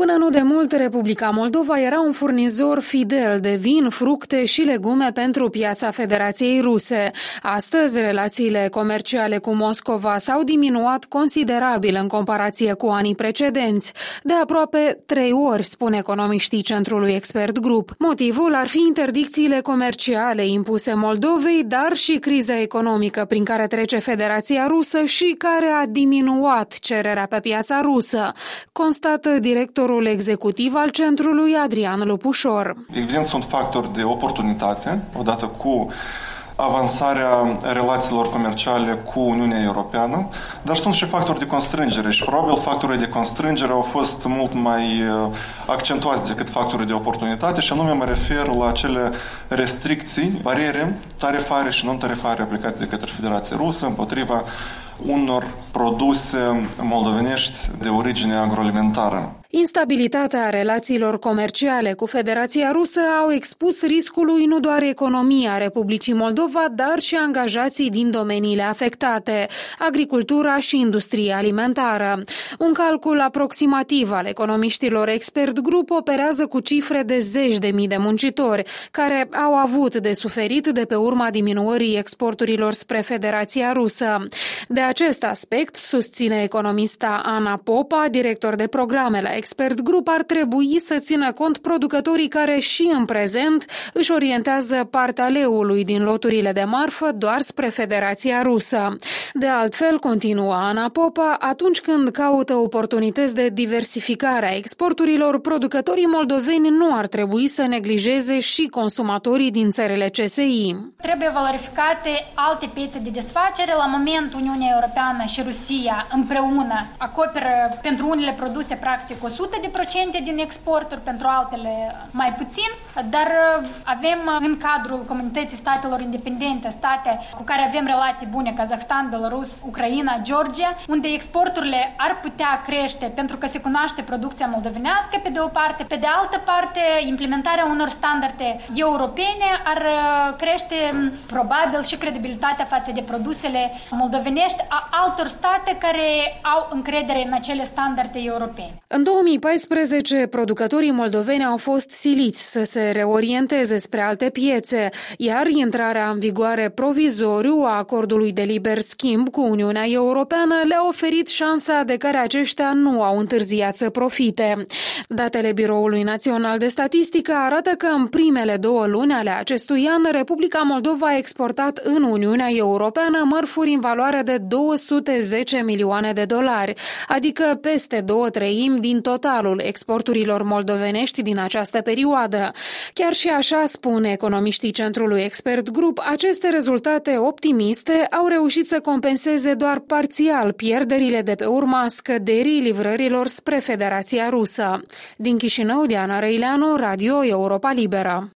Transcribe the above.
Până nu de mult, Republica Moldova era un furnizor fidel de vin, fructe și legume pentru piața Federației Ruse. Astăzi, relațiile comerciale cu Moscova s-au diminuat considerabil în comparație cu anii precedenți, de aproape 3 ori, spun economiștii Centrului Expert Group. Motivul ar fi interdicțiile comerciale impuse Moldovei, dar și criza economică prin care trece Federația Rusă și care a diminuat cererea pe piața rusă, constată directorul executiv al centrului, Adrian Lupușor. Evident, sunt factori de oportunitate, odată cu avansarea relațiilor comerciale cu Uniunea Europeană, dar sunt și factori de constrângere și probabil factorii de constrângere au fost mult mai accentuați decât factorii de oportunitate și anume mă refer la acele restricții, bariere tarifare și non-tarifare aplicate de către Federația Rusă împotriva unor produse moldovenești de origine agroalimentară. Instabilitatea relațiilor comerciale cu Federația Rusă au expus riscului nu doar economia Republicii Moldova, dar și angajații din domeniile afectate, agricultura și industria alimentară. Un calcul aproximativ al economiștilor Expert Group operează cu cifre de 10.000 de muncitori, care au avut de suferit de pe urma diminuării exporturilor spre Federația Rusă. De acest aspect, susține economista Ana Popa, director de programe la Expert Group, ar trebui să țină cont producătorii care și în prezent își orientează partea leului din loturile de marfă doar spre Federația Rusă. De altfel, continuă Ana Popa, atunci când caută oportunități de diversificare a exporturilor, producătorii moldoveni nu ar trebui să neglijeze și consumatorii din țările CSI. Trebuie valorificate alte piețe de desfacere. La moment, Uniunea Europeană și Rusia împreună acoperă pentru unele produse practic 100% din exporturi, pentru altele mai puțin, dar avem în cadrul comunității statelor independente, state cu care avem relații bune, Kazakhstan, Belarus, Ucraina, Georgia, unde exporturile ar putea crește pentru că se cunoaște producția moldovenească pe de o parte, pe de altă parte implementarea unor standarde europene ar crește probabil și credibilitatea față de produsele moldovenești a altor state care au încredere în acele standarde europene. În 2014, producătorii moldoveni au fost siliți să se reorienteze spre alte piețe, iar intrarea în vigoare provizoriu a acordului de liber schimb cu Uniunea Europeană le-a oferit șansa de care aceștia nu au întârziat să profite. Datele Biroului Național de Statistică arată că în primele 2 luni ale acestui an, Republica Moldova a exportat în Uniunea Europeană mărfuri în valoare de 210 milioane de dolari, adică peste 2/3 din totalul exporturilor moldovenești din această perioadă. Chiar și așa, spune economiștii Centrului Expert Group, aceste rezultate optimiste au reușit să compenseze doar parțial pierderile de pe urma scăderii livrărilor spre Federația Rusă. Din Chișinău, Diana Răileanu, Radio Europa Liberă.